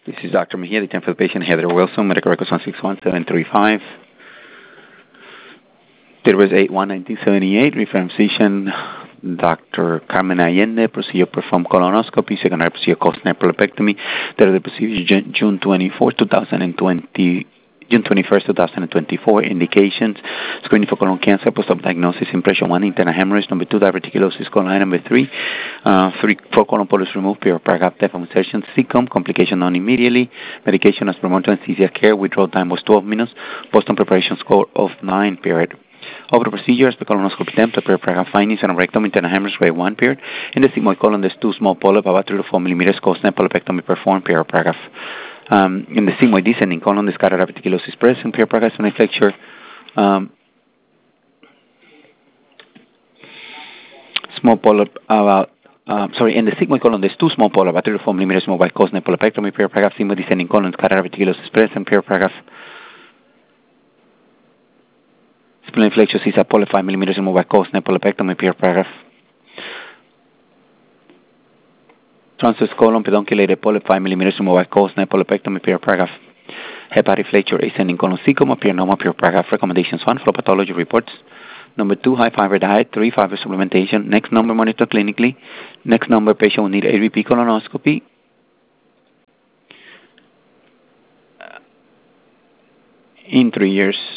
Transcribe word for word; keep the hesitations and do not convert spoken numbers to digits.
This is Doctor Mejia, the time for the patient, Heather Wilson, medical records one six one seven three five. Date was eight one nineteen seventy-eight, referring physician, Doctor Carmen Allende, procedure performed colonoscopy, secondary procedure cosnap polypectomy. Date of the procedure June twenty-fourth, two thousand twenty. June twenty-first, two thousand twenty-four. Indications: screening for colon cancer, post-op diagnosis, impression one, internal hemorrhage. Number two, diverticulosis colon. Number three, uh, three, four colon polyps removed, perioperative depth of insertion, C C O M, complication known immediately. Medication as promoted anesthesia care. Withdrawal time was twelve minutes. Post-op preparation score of nine. Period. Over the procedures, the colonoscopy temp, the perioperative findings, and rectum, internal hemorrhage, grade one. Period. In the sigmoid colon, there's two small polyps, about three to four millimeters. Cosnap polypectomy performed. Perioperative. Um, in the sigmoid descending colon, the scatter diverticulosis present, perioperative spinal flexure, um, small polyp about, um, sorry, in the sigmoid colon, there's two small polyp, about three to four millimeters, small by cosnap polypectomy, perioperative, sigmoid descending colon, scatter diverticulosis present, perioperative, spinal flexure, C S A polyp, five millimeters, small by cosnap polypectomy, perioperative. Transverse colon, pedunculated polyp, five millimeters, removed by cosnap polypectomy, perioperative. Hepatic flexure, ascending colon, C C O M, perinormal, perioperative. Recommendations: one, flow pathology reports. Number two, high fiber diet. Three, fiber supplementation. Next number, monitor clinically. Next number, patient will need A B P colonoscopy. In three years.